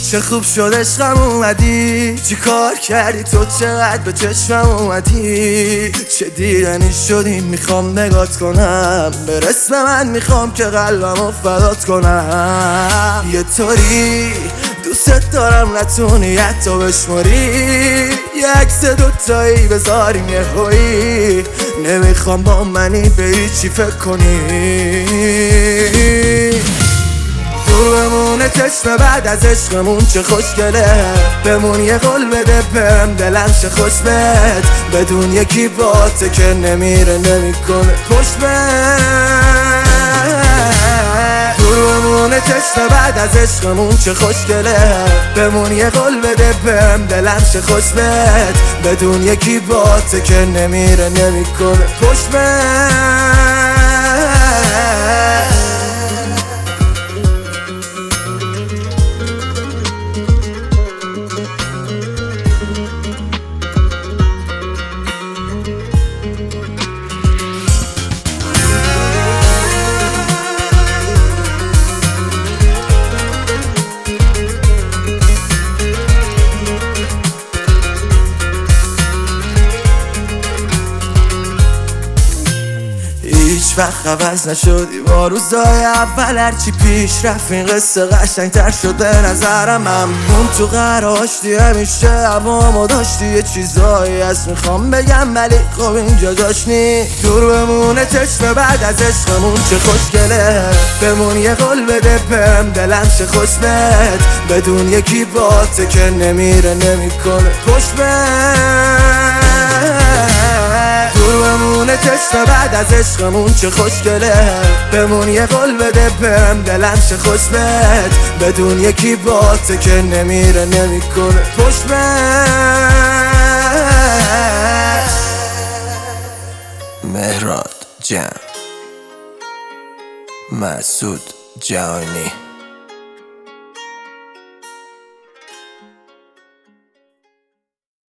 چه خوب شد عشقم اومدی، چی کار کردی تو چقدر به چشمم اومدی. چه دیدنی شدی میخوام نگات کنم، برس به من میخوام که قلبمو فدات کنم. یه طوری دوست دارم نتونی حتی بشماری، یه عکس دوتایی بذاریم یه هایی. نمیخوام با منی به هیچی فکر کنی، دور بمونه چشم بعد از عشقمون چه خوشگله. بمون یه قول بده بهم دلم چه خوش بهت، بدون یکی باته که نمیره نمیکنه پشت بهت. دور بمونه چشم بعد از عشقمون چه خوشگله. بمون یه قول بده بهم دلم چه خوش بهت، بدون یکی باته که نمیره نمیکنه پشت بهت. هیچ وقت عوض نشدی با روزای اول، هرچی پیش رفت این قصه قشنگ‌تر شد به نظرم. همون تو قراشتی همیشه هوامو داشتی، یه چیزایی هست میخوام بگم ولی خب اینجا جاش نی. دور بمونه چشم بعد از عشقمون چه خوشگله. بمون یه قول بده بهم دلم چه خوش بهت، بدون یکی باته که نمیره نمیکنه پشت بهت. دور بمونه چشم بعد از عشقمون چه خوشگله. بمون یه قول بده بهم دلم چه خوش بهت، بدون یکی باته که نمیره نمیکنه پشت بهت. مهراد جان، مسعود جهانی.